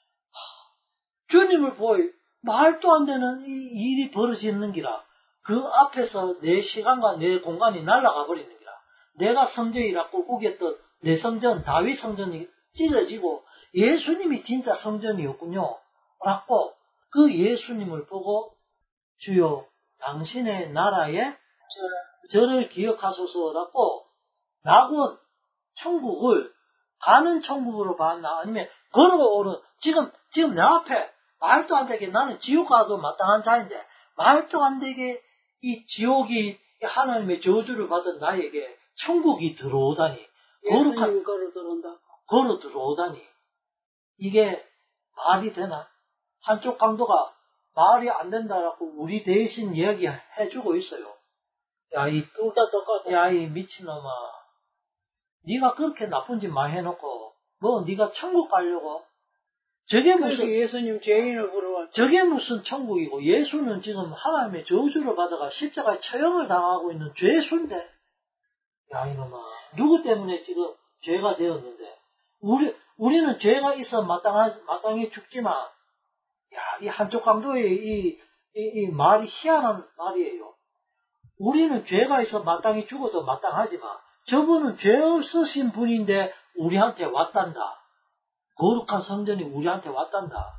주님을 보이 말도 안 되는 이 일이 벌어지는 기라. 그 앞에서 내 시간과 내 공간이 날아가 버리는 기라. 내가 성전이라고 우겼던 내 성전 다윗 성전이 찢어지고 예수님이 진짜 성전이었군요. 라고 그 예수님을 보고 주여 당신의 나라에 저를 기억하소서라고 낙원 천국을 가는 천국으로 봤나 아니면 걸어오는 지금 지금 내 앞에 말도 안 되게 나는 지옥 가도 마땅한 자인데 말도 안 되게 이 지옥이 하나님의 저주를 받은 나에게 천국이 들어오다니 예수님 걸어 들어온다고 걸어 들어오다니 이게 말이 되나? 한쪽 강도가 말이 안 된다라고 우리 대신 이야기해주고 있어요. 야, 이, 둘 다 똑같아. 야, 이 미친놈아. 네가 그렇게 나쁜 짓 많이 해놓고, 뭐, 네가 천국 가려고? 저게 무슨, 예수님 죄인을 부르고, 저게 무슨 천국이고, 예수는 지금 하나님의 저주를 받아가 십자가에 처형을 당하고 있는 죄수인데, 야, 이놈아. 누구 때문에 지금 죄가 되었는데, 우리, 우리는 죄가 있어 마땅하, 마땅히 죽지만, 야, 이 한쪽 강도의 이, 이, 이 말이 희한한 말이에요. 우리는 죄가 있어 마땅히 죽어도 마땅하지만, 저분은 죄 없으신 분인데, 우리한테 왔단다. 거룩한 성전이 우리한테 왔단다.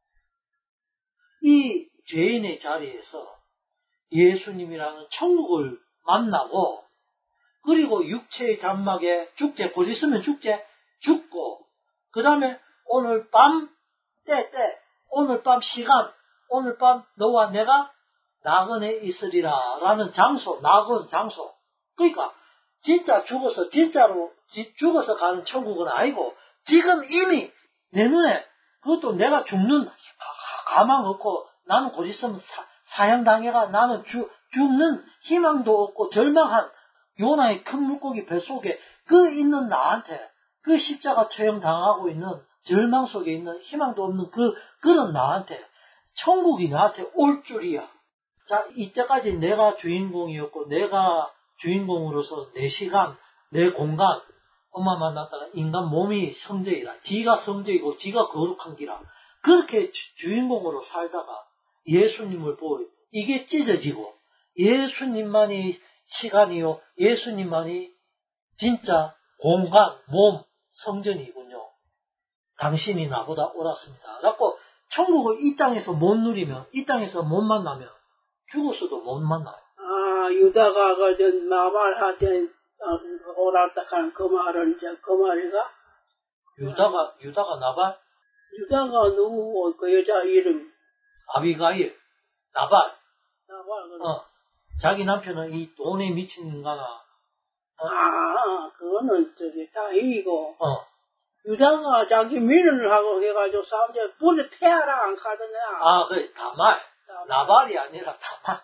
이 죄인의 자리에서 예수님이라는 천국을 만나고, 그리고 육체의 장막에 죽재, 곧 있으면 죽재, 죽고, 그 다음에 오늘 밤, 때, 때, 오늘 밤 시간, 오늘 밤 너와 내가 나그네 있으리라 라는 장소, 나그네 장소. 그러니까 진짜 죽어서 진짜로 죽어서 가는 천국은 아니고 지금 이미 내 눈에 그것도 내가 죽는 가망 없고 나는 곧 있으면 사, 사형당해가 나는 죽, 죽는 희망도 없고 절망한 요나의 큰 물고기 뱃속에 그 있는 나한테 그 십자가 처형 당하고 있는 절망 속에 있는 희망도 없는 그 그런 나한테 천국이 나한테 올 줄이야. 자, 이때까지 내가 주인공이었고 내가 주인공으로서 내 시간, 내 공간 엄마 만났다가 인간 몸이 성전이라. 지가 성전이고 지가 거룩한 기라. 그렇게 주, 주인공으로 살다가 예수님을 보고 이게 찢어지고 예수님만이 시간이요. 예수님만이 진짜 공간, 몸, 성전이군요. 당신이 나보다 옳았습니다. 라고 천국을 이 땅에서 못 누리면, 이 땅에서 못 만나면 죽었어도 못 만나요. 아, 유다가 그 마말하던 옳았다 하는 그 말은 이제 그 말이가? 유다가, 유다가 나발? 유다가 누구 그 여자 이름? 아비가일, 나발. 나발. 어, 자기 남편은 이 돈에 미친 인간아. 어? 아, 그거는 저기 다행이고. 어. 유다가 자기 민원을 하고 해가지고 사람들이 불에 태하라 안 가더냐. 아, 그래, 다말. 나발이 아니라 다말.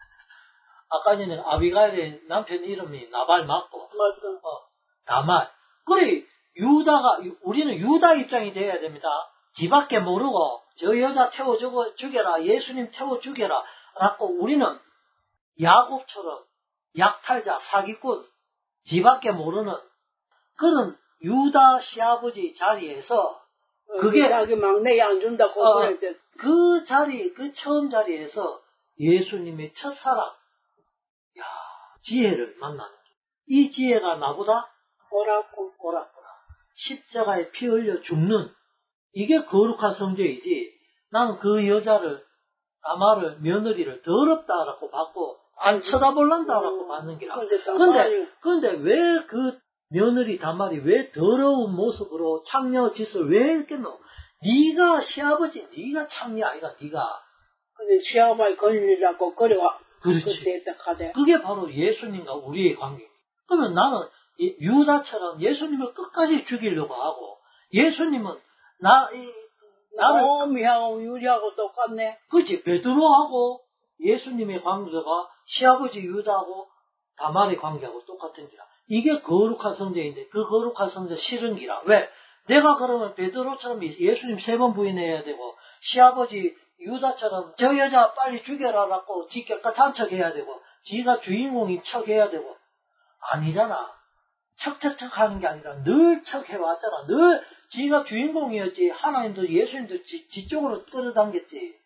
아까 전에 아비가일의 남편 이름이 나발 맞고. 맞다. 어, 다말. 그래, 유다가, 우리는 유다 입장이 돼야 됩니다. 지밖에 모르고, 저 여자 태워 죽여라, 예수님 태워 죽여라. 라고 우리는 야곱처럼 약탈자, 사기꾼, 지밖에 모르는 그런 유다 시아버지 자리에서 그게 자기 막내 안 준다고 어, 그럴 때 그 자리 그 처음 자리에서 예수님의 첫사랑 야 지혜를 만나는 이 지혜가 나보다 옳았고 옳았구나. 십자가에 피 흘려 죽는 이게 거룩한 성제이지. 나는 그 여자를 아마를 며느리를 더럽다라고 받고 안 쳐다볼란다라고 음, 받는 기라. 근데 근데 왜 그 며느리 다말이 왜 더러운 모습으로 창녀 짓을 왜 했겠노? 네가 시아버지, 네가 창녀 아이가 네가. 근데 시아버지 권리 잡고 그래와. 그렇지. 그게 바로 예수님과 우리의 관계. 그러면 나는 유다처럼 예수님을 끝까지 죽이려고 하고 예수님은 나 이, 나를 나오미하고 유리하고 똑같네. 그렇지. 베드로하고 예수님의 관계가 시아버지 유다하고 다말의 관계하고 똑같은 기라. 이게 거룩한 성제인데 그 거룩한 성제 싫은 기라. 왜? 내가 그러면 베드로처럼 예수님 세 번 부인해야 되고 시아버지 유다처럼 저 여자 빨리 죽여라라고 지 깨끗한 척 해야 되고 지가 주인공인 척 해야 되고 아니잖아. 척척척 하는 게 아니라 늘 척 해왔잖아. 늘 지가 주인공이었지. 하나님도 예수님도 지, 지 쪽으로 끌어당겼지.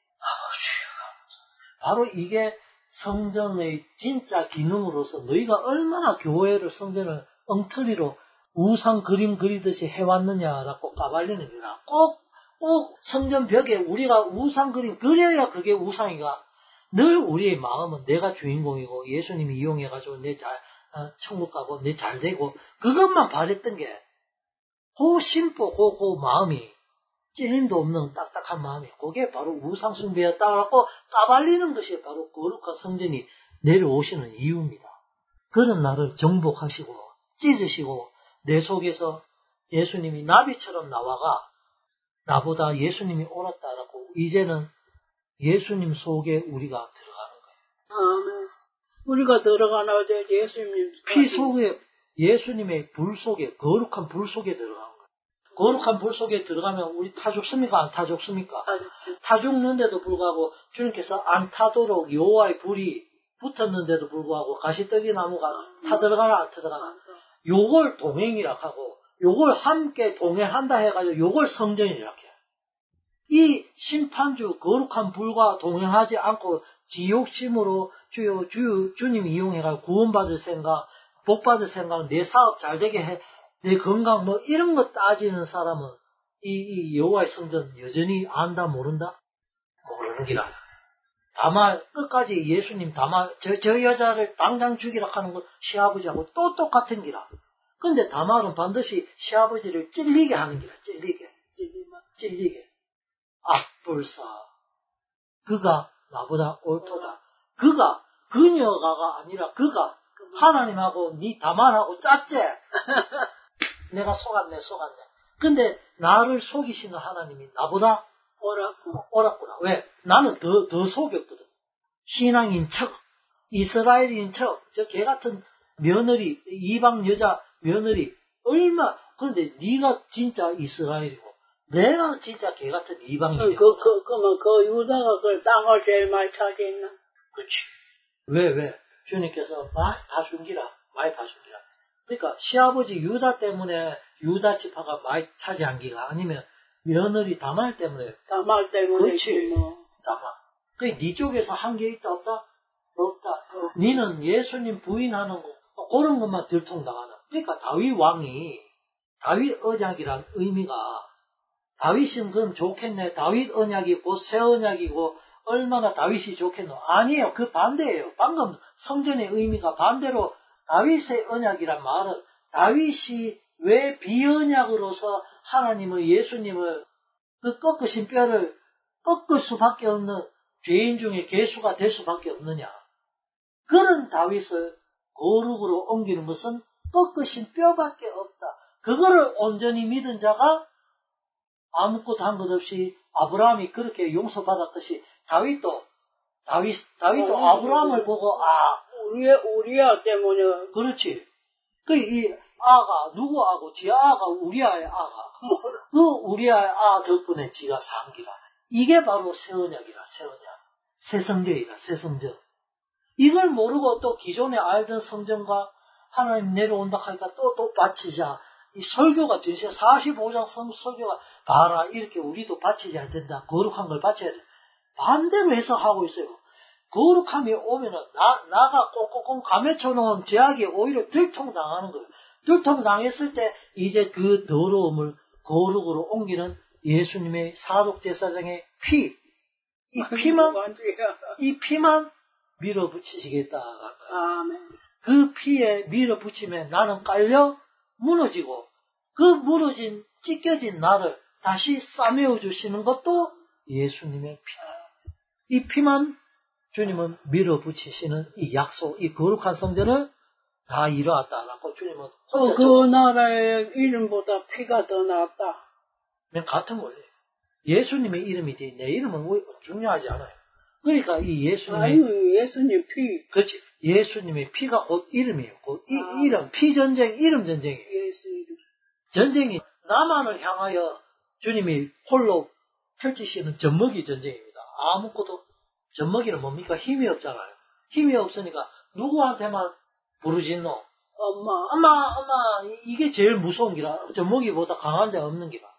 바로 이게 성전의 진짜 기능으로서 너희가 얼마나 교회를 성전을 엉터리로 우상 그림 그리듯이 해왔느냐라고 까발리는 거야. 꼭, 꼭 성전 벽에 우리가 우상 그림 그려야 그게 우상이가. 늘 우리의 마음은 내가 주인공이고 예수님이 이용해가지고 내 잘, 어, 천국 가고 내 잘 되고 그것만 바랬던 게 그 심보, 그, 그 마음이 찔림도 없는 딱딱한 마음이 그게 바로 우상숭배였다고 까발리는 것이 바로 거룩한 성전이 내려오시는 이유입니다. 그런 나를 정복하시고 찢으시고 내 속에서 예수님이 나비처럼 나와가 나보다 예수님이 옳았다라고 이제는 예수님 속에 우리가 들어가는 거예요. 아멘. 우리가 들어가나 돼 예수님 피 속에 예수님의 불 속에 거룩한 불 속에 들어가는 거예요. 거룩한 불 속에 들어가면 우리 타 죽습니까? 안 타 죽습니까? 타 죽는데도 불구하고 주님께서 안 타도록 여호와의 불이 붙었는데도 불구하고 가시떡이 나무가 타 들어가나 안 들어가나 요걸 동행이라 하고 요걸 함께 동행한다 해가지고 요걸 성전이라 해요. 이 심판주 거룩한 불과 동행하지 않고 지욕심으로 주요 주 주님 이용해가지고 구원받을 생각, 복받을 생각, 내 사업 잘 되게 해, 내 건강 뭐 이런 거 따지는 사람은 이, 이 여호와의 성전 여전히 안다 모른다 모르는 기라. 다만 끝까지 예수님 다만 저, 저 여자를 당장 죽이라 하는 건 시아버지하고 또 똑같은 기라. 근데 다말은 반드시 시아버지를 찔리게 하는 기라. 찔리게 찔리게. 악불사. 그가 나보다 옳도다. 그가 그녀가가 아니라 그가 하나님하고 니 다말하고 짰지. 내가 속았네 속았네. 근데 나를 속이시는 하나님이 나보다 옳았구나. 옳았구나. 왜? 나는 더, 더 속였거든. 신앙인 척, 이스라엘인 척, 저 개 같은 며느리, 이방 여자 며느리 얼마. 그런데 네가 진짜 이스라엘이고 내가 진짜 개 같은 이방인이야. 그, 그, 그러면 그 유다가 그 땅을 제일 많이 차지했나? 그렇지. 왜, 왜? 주님께서 많이 다 준기라. 많이 다 준기라. 그러니까 시아버지 유다 때문에 유다 지파가 많이 차지한 기가 아니면 며느리 다말 때문에. 다말 때문에. 그렇지. 뭐. 다말. 그게 네 쪽에서 한 게 있다 없다? 없다. 어. 니는 예수님 부인하는 거 그런 것만 들통당하는. 그러니까 다윗 왕이 다윗 언약이란 의미가 다윗은 그럼 좋겠네. 다윗 언약이고 새 언약이고 얼마나 다윗이 좋겠노. 아니에요. 그 반대예요. 방금 성전의 의미가 반대로 다윗의 언약이란 말은 다윗이 왜 비언약으로서 하나님의 예수님을 그 꺾으신 뼈를 꺾을 수밖에 없는 죄인 중에 괴수가 될 수밖에 없느냐. 그런 다윗을 거룩으로 옮기는 것은 꺾으신 뼈밖에 없다. 그거를 온전히 믿은 자가 아무것도 한 것 없이 아브라함이 그렇게 용서받았듯이 다윗도 다윗 다윗도 아니, 아브라함을 보고 아 우리야 우리야 때문에 그렇지. 그 이 아가 누구 아고 지 아가 우리아의 아가 그 우리아의 아 덕분에 지가 산기라. 이게 바로 새 언약이라 새 언약 새 성경이라 새 성경. 이걸 모르고 또 기존에 알던 성전과 하나님 내려온다 하니까 또 또 바치자. 이 설교가 전시야 사십오 장 성 설교가 봐라 이렇게 우리도 바치져야 된다. 거룩한 걸 바쳐야 돼. 반대로 해석하고 있어요. 거룩함이 오면은 나 나가 꽁꽁꽁 감춰 놓은 죄악이 오히려 들통당하는 거예요. 들통당했을 때 이제 그 더러움을 거룩으로 옮기는 예수님의 사독 제사장의 피, 이 피만 이 피만 밀어붙이시겠다. 아멘. 그 피에 밀어붙이면 나는 깔려 무너지고 그 무너진 찢겨진 나를 다시 싸매어 주시는 것도 예수님의 피다. 이 피만 주님은 밀어붙이시는 이 약속, 이 거룩한 성전을 다 이루었다라고 주님은 어, 그 나라의 이름보다 피가 더 낫다. 그냥 같은 거예요. 예수님의 이름이지 내 이름은 중요하지 않아요. 그러니까 이 예수님의 아유, 예수님 피. 그렇지. 예수님의 피가 곧 이름이에요. 곧 이, 아. 이름, 피 전쟁, 이름 전쟁이에요. 예수 이름. 전쟁이 나만을 향하여 주님이 홀로 펼치시는 젖먹이 전쟁입니다. 아무것도 젖먹이는 뭡니까? 힘이 없잖아요. 힘이 없으니까 누구한테만 부르짖노? 엄마. 엄마, 엄마. 이게 제일 무서운 기라. 젖먹이보다 강한 자 없는 기라.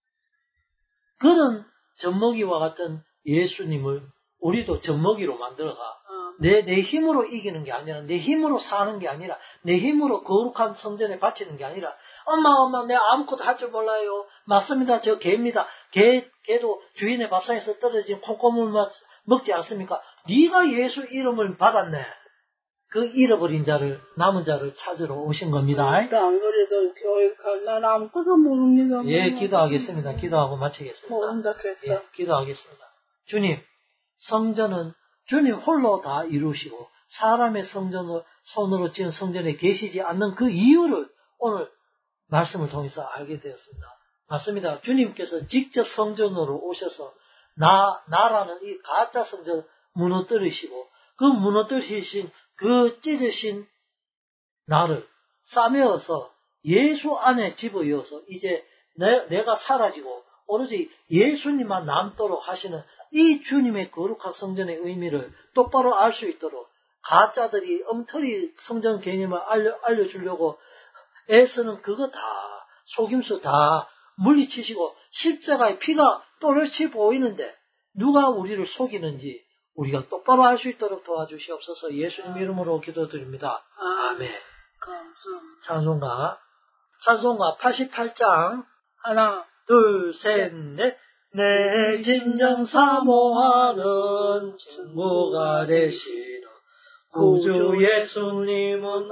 그런 젖먹이와 같은 예수님을 우리도 젖먹이로 만들어가. 어. 내, 내 힘으로 이기는 게 아니라, 내 힘으로 사는 게 아니라, 내 힘으로 거룩한 성전에 바치는 게 아니라, 엄마, 엄마, 내가 아무것도 할 줄 몰라요. 맞습니다. 저 개입니다. 개, 개도 주인의 밥상에서 떨어진 콩고물만 먹지 않습니까? 네가 예수 이름을 받았네. 그 잃어버린 자를, 남은 자를 찾으러 오신 겁니다. 안 그래도 교육할 난 아무것도 모릅니다. 예, 기도하겠습니다. 기도하고 마치겠습니다. 모른다 했다. 예, 기도하겠습니다. 주님, 성전은 주님 홀로 다 이루시고 사람의 성전을 손으로 지은 성전에 계시지 않는 그 이유를 오늘 말씀을 통해서 알게 되었습니다. 맞습니다. 주님께서 직접 성전으로 오셔서 나, 나라는 이 가짜 성전 무너뜨리시고 그 무너뜨리신 그 찢으신 나를 싸매어서 예수 안에 집어이어서 이제 내, 내가 사라지고 오로지 예수님만 남도록 하시는 이 주님의 거룩한 성전의 의미를 똑바로 알 수 있도록 가짜들이 엉터리 성전 개념을 알려, 알려주려고 애쓰는 그거 다 속임수 다 물리치시고 십자가의 피가 또렷이 보이는데 누가 우리를 속이는지 우리가 똑바로 알 수 있도록 도와주시옵소서. 예수님 이름으로 기도드립니다. 아멘. 감사합니다. 찬송가 찬송가 팔십팔 장 하나 둘, 셋, 넷. 내 진정 사모하는 친구가 되시는 구주 예수님은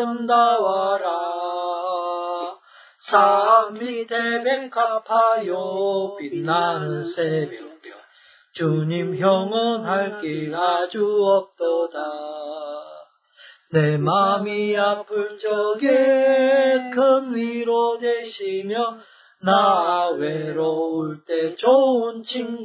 아름다워라. 산 밑에 백합하여 빛나는 새벽별 주님 형언할 길 아주 없도다. 내 맘이 아플 적에 큰 위로 되시며 나 외로울 때 좋은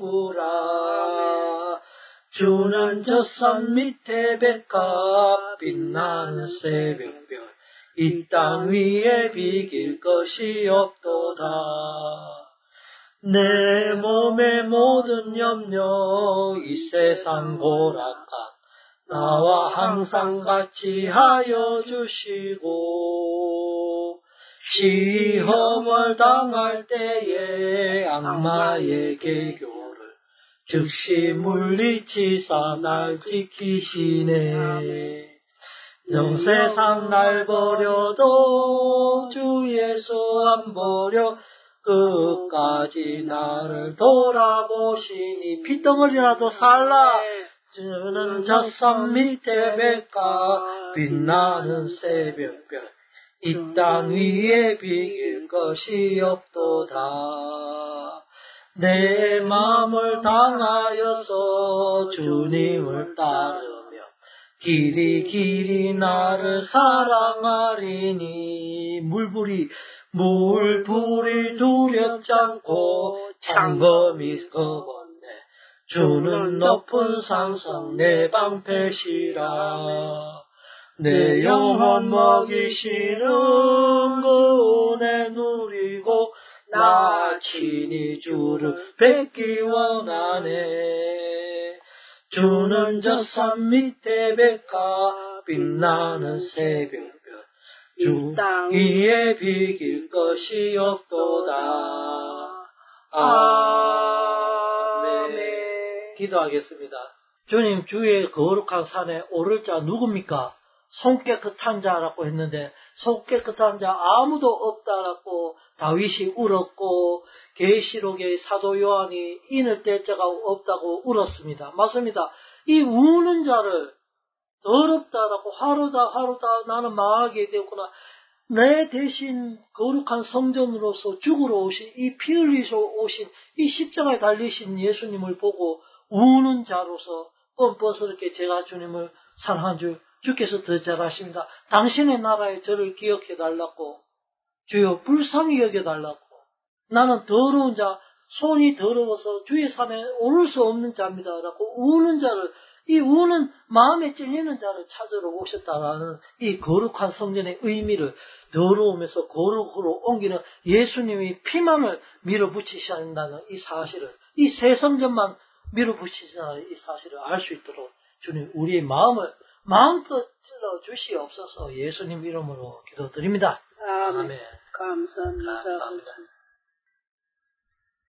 친구라. 주는 저 산 밑에 백합 빛나는 새벽별 이 땅 위에 비길 것이 없도다. 내 몸의 모든 염려 이 세상 고락한 나와 항상 같이 하여 주시고 시험을 당할 때에 악마의 계교를 즉시 물리치사 날 지키시네. 정 세상 날 버려도 주 예수 안 버려 끝까지 나를 돌아보시니 핏덩어리라도 살라 주는 젖산 밑에 백가 빛나는 새벽별 이 땅 위에 비길 것이 없도다. 내 마음을 당하여서 주님을 따르며 길이 길이 나를 사랑하리니 물불이 물불이 두렵지 않고 창검이 겁없네. 주는 높은 산성 내 방패시라. 내 영혼 먹이시는 그 은혜 누리고 나 친히 주를 뵙기 원하네. 주는 저 산 밑에 백가 빛나는 새벽별 주 위에 비길 것이 없도다. 아멘. 기도하겠습니다. 주님, 주의 거룩한 산에 오를 자 누굽니까? 손 깨끗한 자라고 했는데 손 깨끗한 자 아무도 없다라고 다윗이 울었고 계시록의 사도 요한이 인을 뗄 자가 없다고 울었습니다. 맞습니다. 이 우는 자를 더럽다라고 하루다 하루다 나는 망하게 되었구나. 내 대신 거룩한 성전으로서 죽으러 오신 이 피 흘리셔 오신 이 십자가에 달리신 예수님을 보고 우는 자로서 뻔뻔스럽게 제가 주님을 사랑한 줄 주께서 더 잘 아십니다. 당신의 나라에 저를 기억해 달라고 주여 불쌍히 여겨 달라고 나는 더러운 자 손이 더러워서 주의 산에 오를 수 없는 자입니다 라고 우는 자를 이 우는 마음에 찔리는 자를 찾으러 오셨다라는 이 거룩한 성전의 의미를 더러움에서 거룩으로 옮기는 예수님이 피만을 밀어붙이셔야 한다는 이 사실을 이 새 성전만 밀어붙이시는 이 사실을 알 수 있도록 주님 우리의 마음을 마음껏 찔러 주시옵소서 예수님 이름으로 기도드립니다. 아멘. 아멘. 감사합니다. 감사합니다.